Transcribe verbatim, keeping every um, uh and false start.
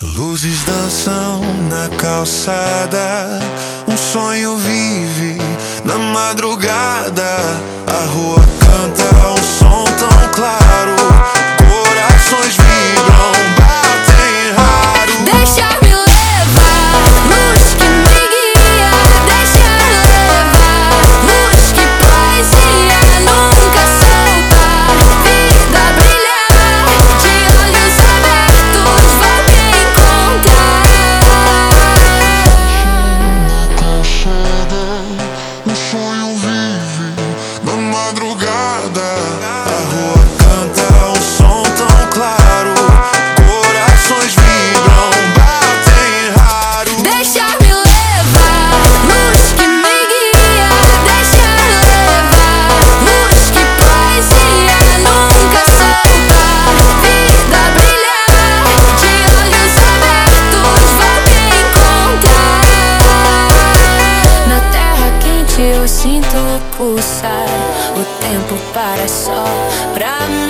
Luzes dançam na calçada, um sonho vive na madrugada. A rua canta um som tão claro, corações vibram, batem raro. Deixa-me levar, luz que me guia. Deixa-me levar, luz que poesia nunca soltar. Vida brilhar, de olhos abertos vou te encontrar. Na calçada, um sonho vive na madrugada. A rua canta um som tão claro, corações vibram, batem raro. Deixa-me levar, luz que me guia. Deixa-me levar, luz que poesia nunca soltar. Vida brilhar, de olhos abertos vou te encontrar. Na terra quente eu sinto pulsar, o tempo para só pra mim.